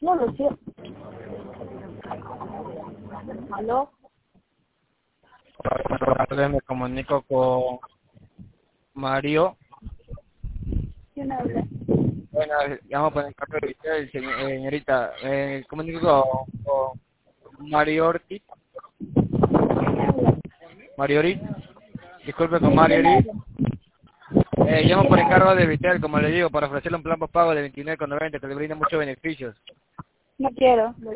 No lo sé. ¿Aló? Buenas tardes, me comunico con Mario. ¿Quién habla? Bueno, llamo por el cargo de usted, señorita. Me comunico con Mario Ortiz. ¿Quién habla? Mario Ortiz. Disculpe, con Sí, Mario ¿quién Ortiz. habla? Llamo ¿Quién por habla? encargo de Vitel, como le digo, para ofrecerle un plan postpago de 29,90 que le brinda muchos beneficios. No quiero.